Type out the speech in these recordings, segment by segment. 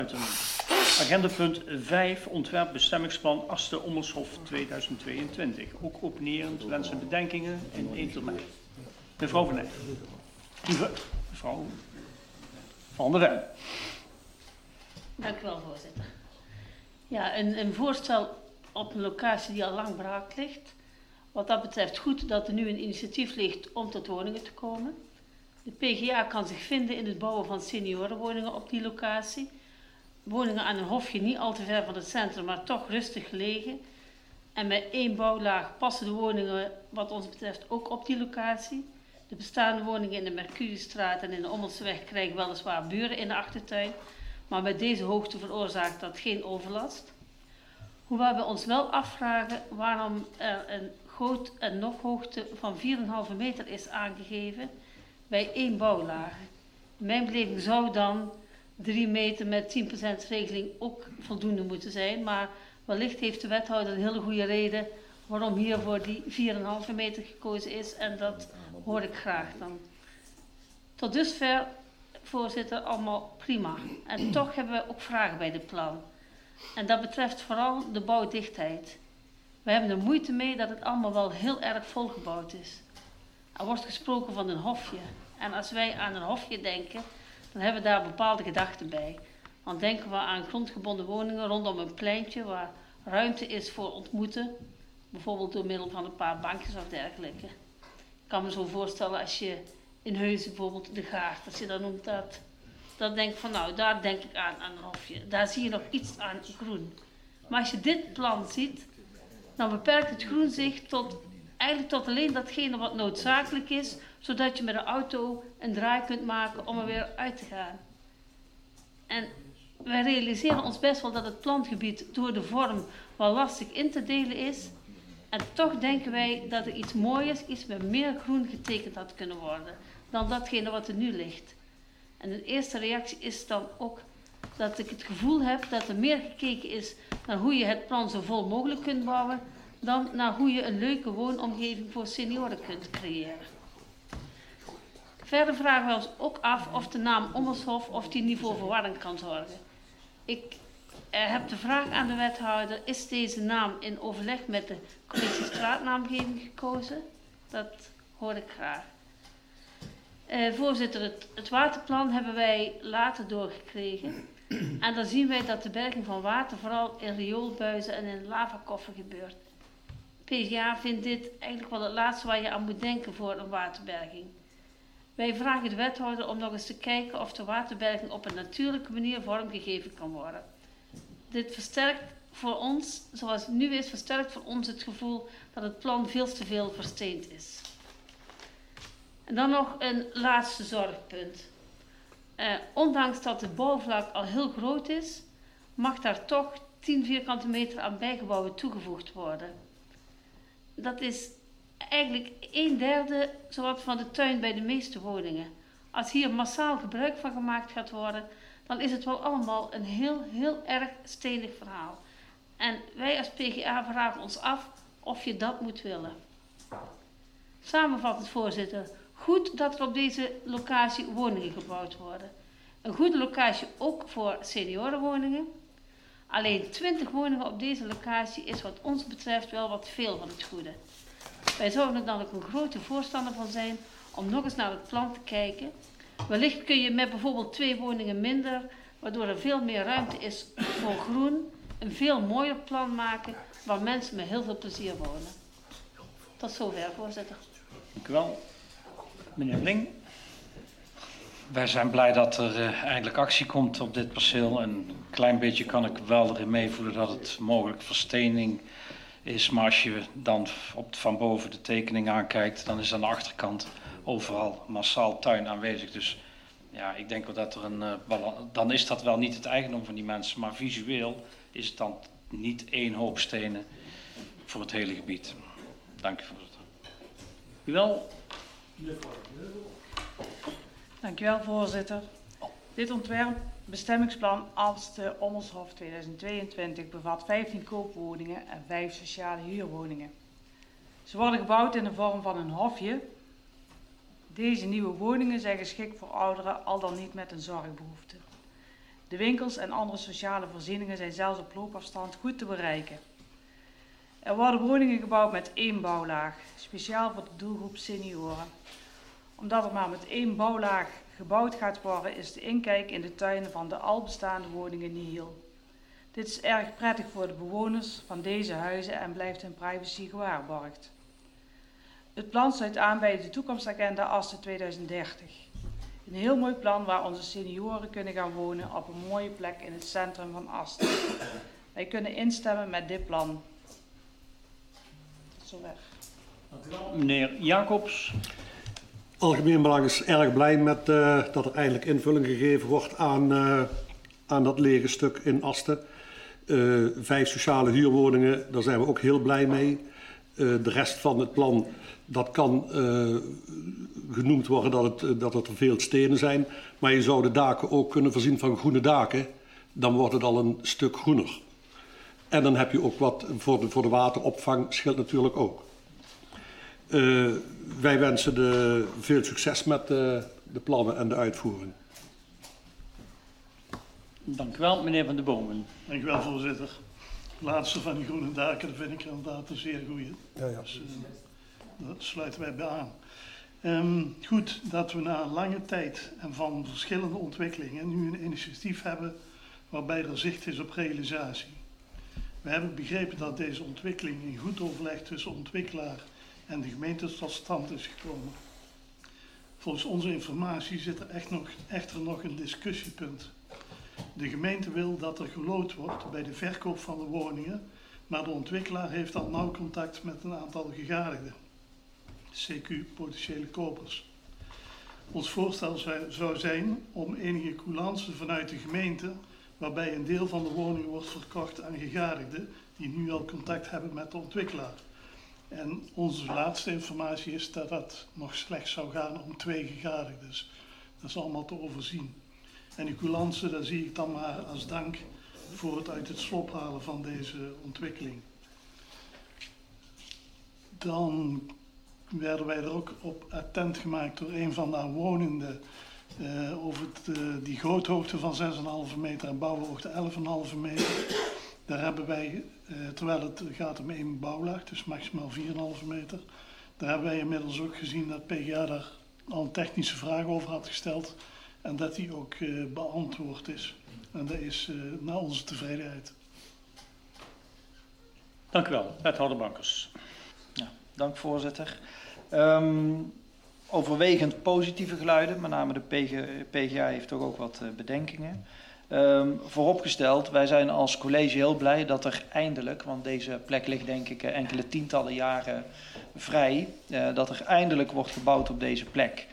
Agenda punt 5, ontwerp bestemmingsplan Asten-Ommershof 2022. Ook openerend, wensen en bedenkingen in 1 termijn. Mevrouw Van Eyck. Mevrouw Van der Ven. Dank u wel, voorzitter. Ja, een voorstel op een locatie die al lang braak ligt. Wat dat betreft goed dat er nu een initiatief ligt om tot woningen te komen. De PGA kan zich vinden in het bouwen van seniorenwoningen op die locatie. Woningen aan een hofje, niet al te ver van het centrum, maar toch rustig gelegen. En met 1 bouwlaag passen de woningen wat ons betreft ook op die locatie. De bestaande woningen in de Mercuriestraat en in de Ommelseweg krijgen weliswaar buren in de achtertuin. Maar met deze hoogte veroorzaakt dat geen overlast. Hoewel we ons wel afvragen waarom er een goot- en nokhoogte van 4,5 meter is aangegeven bij 1 bouwlaag. In mijn beleving zou dan 3 meter met 10% regeling ook voldoende moeten zijn. Maar wellicht heeft de wethouder een hele goede reden waarom hier voor die 4,5 meter gekozen is. En dat hoor ik graag dan. Tot dusver, voorzitter, allemaal prima. En toch hebben we ook vragen bij dit plan. En dat betreft vooral de bouwdichtheid. We hebben er moeite mee dat het allemaal wel heel erg volgebouwd is. Er wordt gesproken van een hofje. En als wij aan een hofje denken, dan hebben we daar bepaalde gedachten bij. Dan denken we aan grondgebonden woningen rondom een pleintje waar ruimte is voor ontmoeten. Bijvoorbeeld door middel van een paar bankjes of dergelijke. Ik kan me zo voorstellen als je in Heusden bijvoorbeeld de Gaard, als je dat noemt dat. Dan denk ik van nou, daar denk ik aan een hofje. Daar zie je nog iets aan groen. Maar als je dit plan ziet, dan beperkt het groen zich eigenlijk tot alleen datgene wat noodzakelijk is, zodat je met een auto een draai kunt maken om er weer uit te gaan. En wij realiseren ons best wel dat het plantgebied door de vorm wel lastig in te delen is. En toch denken wij dat er iets moois, iets met meer groen getekend had kunnen worden dan datgene wat er nu ligt. En de eerste reactie is dan ook dat ik het gevoel heb dat er meer gekeken is naar hoe je het plan zo vol mogelijk kunt bouwen, dan naar hoe je een leuke woonomgeving voor senioren kunt creëren. Verder vragen we ons ook af of de naam Ommershof of die niet voor verwarring kan zorgen. Ik heb de vraag aan de wethouder, is deze naam in overleg met de commissie straatnaamgeving gekozen? Dat hoor ik graag. Voorzitter, het waterplan hebben wij later doorgekregen. En dan zien wij dat de berging van water vooral in rioolbuizen en in lavakoffer gebeurt. PGA vindt dit eigenlijk wel het laatste waar je aan moet denken voor een waterberging. Wij vragen de wethouder om nog eens te kijken of de waterberging op een natuurlijke manier vormgegeven kan worden. Dit versterkt voor ons, zoals het nu is, versterkt voor ons het gevoel dat het plan veel te veel versteend is. En dan nog een laatste zorgpunt. Ondanks dat het bouwvlak al heel groot is, mag daar toch 10 vierkante meter aan bijgebouwen toegevoegd worden. Dat is eigenlijk 1/3 zowat van de tuin bij de meeste woningen. Als hier massaal gebruik van gemaakt gaat worden, dan is het wel allemaal een heel erg stenig verhaal. En wij als PGA vragen ons af of je dat moet willen. Samenvattend, voorzitter, goed dat er op deze locatie woningen gebouwd worden. Een goede locatie ook voor seniorenwoningen. Alleen 20 woningen op deze locatie is wat ons betreft wel wat veel van het goede. Wij zouden er dan ook een grote voorstander van zijn om nog eens naar het plan te kijken. Wellicht kun je met bijvoorbeeld 2 woningen minder, waardoor er veel meer ruimte is voor groen, een veel mooier plan maken waar mensen met heel veel plezier wonen. Tot zover, voorzitter. Dank u wel. Meneer Bling. Wij zijn blij dat er eindelijk actie komt op dit perceel. Een klein beetje kan ik wel erin meevoelen dat het mogelijk verstening is. Maar als je dan van boven de tekening aankijkt, dan is aan de achterkant overal massaal tuin aanwezig. Dus ja, ik denk wel dat er dan is dat wel niet het eigendom van die mensen. Maar visueel is het dan niet 1 hoop stenen voor het hele gebied. Dank u, voorzitter. Dank u wel. Dank u wel, voorzitter. Dit ontwerp bestemmingsplan Asten-Ommershof 2022 bevat 15 koopwoningen en 5 sociale huurwoningen. Ze worden gebouwd in de vorm van een hofje. Deze nieuwe woningen zijn geschikt voor ouderen, al dan niet met een zorgbehoefte. De winkels en andere sociale voorzieningen zijn zelfs op loopafstand goed te bereiken. Er worden woningen gebouwd met 1 bouwlaag, speciaal voor de doelgroep senioren. Omdat er maar met 1 bouwlaag gebouwd gaat worden, is de inkijk in de tuinen van de al bestaande woningen nihil. Dit is erg prettig voor de bewoners van deze huizen en blijft hun privacy gewaarborgd. Het plan sluit aan bij de toekomstagenda Asten 2030. Een heel mooi plan waar onze senioren kunnen gaan wonen op een mooie plek in het centrum van Asten. Wij kunnen instemmen met dit plan. Tot zover. Dank u wel. Meneer Jacobs. Algemeen Belang is erg blij met dat er eindelijk invulling gegeven wordt aan dat lege stuk in Asten. 5 sociale huurwoningen, daar zijn we ook heel blij mee. De rest van het plan, dat kan genoemd worden dat het er veel stenen zijn. Maar je zou de daken ook kunnen voorzien van groene daken. Dan wordt het al een stuk groener. En dan heb je ook wat voor de wateropvang, scheelt natuurlijk ook. Wij wensen veel succes met de plannen en de uitvoering. Dank u wel, meneer Van de Bomen. Dank u wel, voorzitter. De laatste van die groene daken, dat vind ik inderdaad een zeer goeie. Ja. Dus, daar sluiten wij bij aan. Goed dat we na lange tijd en van verschillende ontwikkelingen nu een initiatief hebben waarbij er zicht is op realisatie. We hebben begrepen dat deze ontwikkeling in goed overleg tussen ontwikkelaar en de gemeente tot stand is gekomen. Volgens onze informatie zit er echter nog een discussiepunt. De gemeente wil dat er geloot wordt bij de verkoop van de woningen, maar de ontwikkelaar heeft al nauw contact met een aantal gegadigden, CQ potentiële kopers. Ons voorstel zou zijn om enige coulance vanuit de gemeente, waarbij een deel van de woningen wordt verkocht aan gegadigden die nu al contact hebben met de ontwikkelaar. En onze laatste informatie is dat dat nog slechts zou gaan om 2 gegadigden. Dat is allemaal te overzien. En die coulance, daar zie ik dan maar als dank voor het uit het slop halen van deze ontwikkeling. Dan werden wij er ook op attent gemaakt door een van de aanwonenden over die groothoogte van 6,5 meter en bouwhoogte 11,5 meter. Daar hebben wij, terwijl het gaat om 1 bouwlaag, dus maximaal 4,5 meter. Daar hebben wij inmiddels ook gezien dat PGA daar al een technische vraag over had gesteld. En dat die ook beantwoord is. En dat is naar onze tevredenheid. Dank u wel, wethouder Bankers. Ja, dank voorzitter. Overwegend positieve geluiden, met name de PGA heeft toch ook wat bedenkingen. Vooropgesteld, wij zijn als college heel blij dat er eindelijk, want deze plek ligt denk ik enkele tientallen jaren vrij, dat er eindelijk wordt gebouwd op deze plek.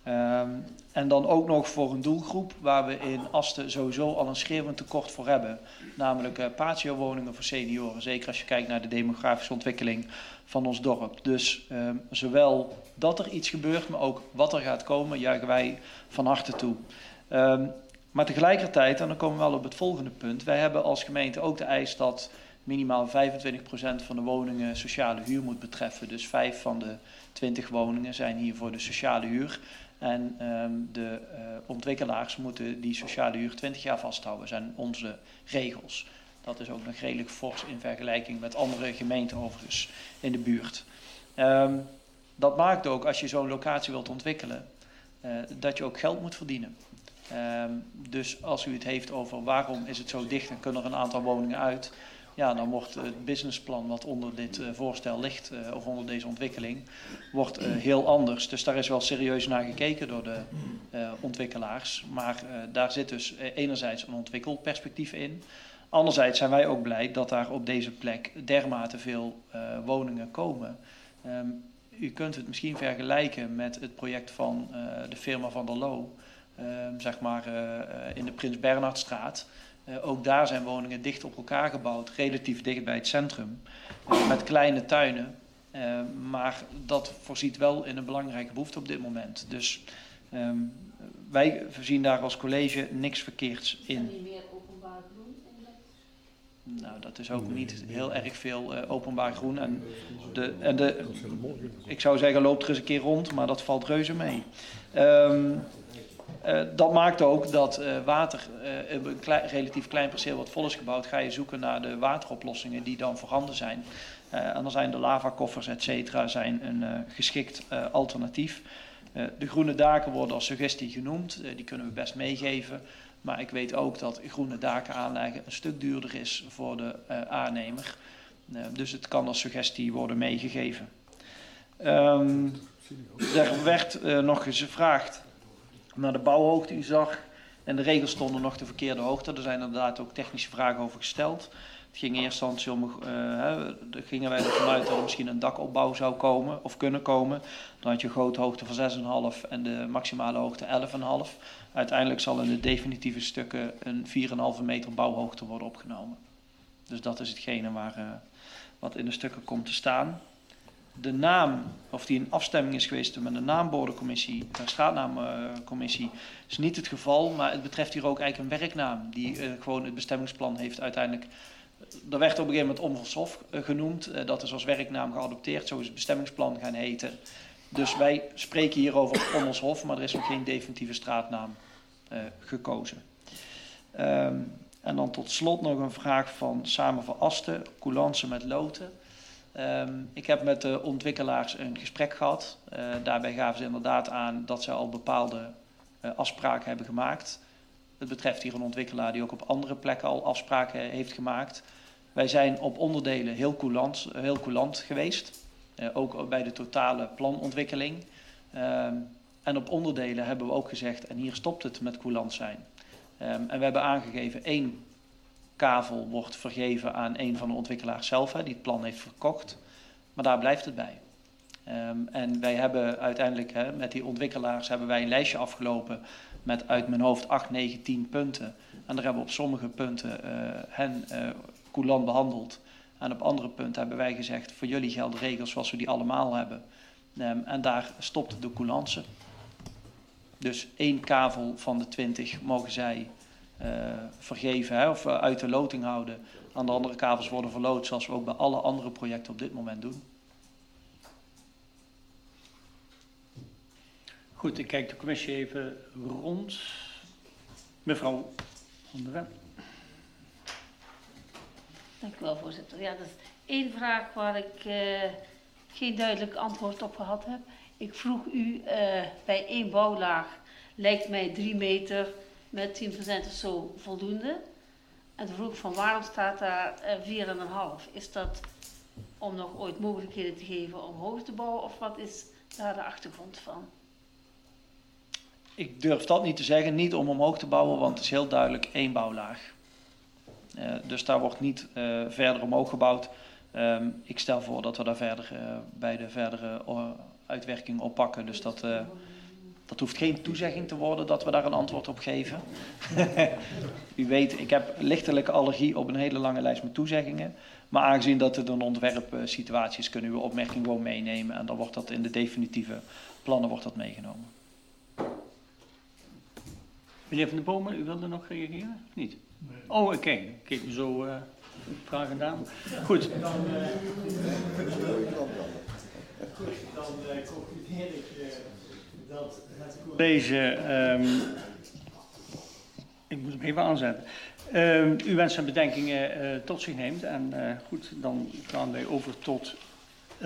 En dan ook nog voor een doelgroep waar we in Asten sowieso al een schreeuwend tekort voor hebben. Namelijk patio-woningen voor senioren. Zeker als je kijkt naar de demografische ontwikkeling van ons dorp. Dus zowel dat er iets gebeurt, maar ook wat er gaat komen, juichen wij van harte toe. Maar tegelijkertijd, en dan komen we wel op het volgende punt. Wij hebben als gemeente ook de eis dat minimaal 25% van de woningen sociale huur moet betreffen. Dus 5 van de 20 woningen zijn hier voor de sociale huur. En de ontwikkelaars moeten die sociale huur 20 jaar vasthouden, zijn onze regels. Dat is ook nog redelijk fors in vergelijking met andere gemeenten overigens in de buurt. Dat maakt ook, als je zo'n locatie wilt ontwikkelen, dat je ook geld moet verdienen. Dus als u het heeft over waarom is het zo dicht en kunnen er een aantal woningen uit, ja, dan wordt het businessplan wat onder dit voorstel ligt, of onder deze ontwikkeling, wordt heel anders. Dus daar is wel serieus naar gekeken door de ontwikkelaars. Maar daar zit dus enerzijds een ontwikkelperspectief in. Anderzijds zijn wij ook blij dat daar op deze plek dermate veel woningen komen. U kunt het misschien vergelijken met het project van de firma Van der Loo, zeg maar in de Prins Bernhardstraat. Ook daar zijn woningen dicht op elkaar gebouwd, relatief dicht bij het centrum, met kleine tuinen. Maar dat voorziet wel in een belangrijke behoefte op dit moment. Dus wij zien daar als college niks verkeerds in. Meer openbaar groen in dat? Nou, dat is ook niet heel erg veel openbaar groen. Ik zou zeggen, loop er eens een keer rond, maar dat valt reuze mee. Dat maakt ook dat water, een relatief klein perceel wat vol is gebouwd, ga je zoeken naar de wateroplossingen die dan voorhanden zijn. En dan zijn de lavakoffers, et cetera, zijn een geschikt alternatief. De groene daken worden als suggestie genoemd, die kunnen we best meegeven. Maar ik weet ook dat groene daken aanleggen een stuk duurder is voor de aannemer. Dus het kan als suggestie worden meegegeven. Er werd nog eens gevraagd naar de bouwhoogte. U zag, en de regels stonden nog de verkeerde hoogte. Er zijn inderdaad ook technische vragen over gesteld. Het ging in eerste instantie om, gingen wij ervan uit dat er misschien een dakopbouw zou komen of kunnen komen. Dan had je een grote hoogte van 6,5 en de maximale hoogte 11,5. Uiteindelijk zal in de definitieve stukken een 4,5 meter bouwhoogte worden opgenomen. Dus dat is hetgene wat in de stukken komt te staan. De naam, of die in afstemming is geweest met de naambordcommissie, de straatnaamcommissie, is niet het geval. Maar het betreft hier ook eigenlijk een werknaam die gewoon het bestemmingsplan heeft uiteindelijk. Er werd op een gegeven moment Ommershof genoemd. Dat is als werknaam geadopteerd. Zo is het bestemmingsplan gaan heten. Dus wij spreken hier over Ommershof, maar er is nog geen definitieve straatnaam gekozen. En dan tot slot nog een vraag van Samen voor Asten, coulance met loten. Ik heb met de ontwikkelaars een gesprek gehad. Daarbij gaven ze inderdaad aan dat ze al bepaalde afspraken hebben gemaakt. Het betreft hier een ontwikkelaar die ook op andere plekken al afspraken heeft gemaakt. Wij zijn op onderdelen heel coulant geweest. Ook bij de totale planontwikkeling. En op onderdelen hebben we ook gezegd, en hier stopt het met coulant zijn. En we hebben aangegeven, 1 kavel wordt vergeven aan een van de ontwikkelaars zelf, die het plan heeft verkocht. Maar daar blijft het bij. En wij hebben uiteindelijk met die ontwikkelaars hebben wij een lijstje afgelopen met uit mijn hoofd 8, 9, 10 punten. En daar hebben we op sommige punten hen coulant behandeld. En op andere punten hebben wij gezegd, voor jullie gelden regels zoals we die allemaal hebben. En daar stopt de coulance. Dus 1 kavel van de 20 mogen zij vergeven of uit de loting houden. Aan de andere kavels worden verloot zoals we ook bij alle andere projecten op dit moment doen. Goed, ik kijk de commissie even rond. Mevrouw Van der Ven. Dank u wel, voorzitter. Ja, dat is 1 vraag waar ik geen duidelijk antwoord op gehad heb. Ik vroeg u bij 1 bouwlaag, lijkt mij 3 meter met 10% of zo voldoende. En toen vroeg ik van waarom staat daar 4,5? Is dat om nog ooit mogelijkheden te geven om hoog te bouwen of wat is daar de achtergrond van? Ik durf dat niet te zeggen, niet om omhoog te bouwen, want het is heel duidelijk 1 bouwlaag. Dus daar wordt niet verder omhoog gebouwd. Ik stel voor dat we daar verder bij de verdere uitwerking op pakken. Dus dat hoeft geen toezegging te worden dat we daar een antwoord op geven. U weet, ik heb lichtelijke allergie op een hele lange lijst met toezeggingen. Maar aangezien dat het een ontwerpsituatie is, kunnen we uw opmerking gewoon meenemen. En dan wordt dat in de definitieve plannen wordt dat meegenomen. Meneer Van der Bomen, u wilde nog reageren? Of niet? Nee. Oh, oké. Ik keek me zo vragen gedaan. Goed. Dan concludeer ik dat het college... ik moet hem even aanzetten. U wensen en bedenkingen tot zich neemt. En goed, dan gaan wij over tot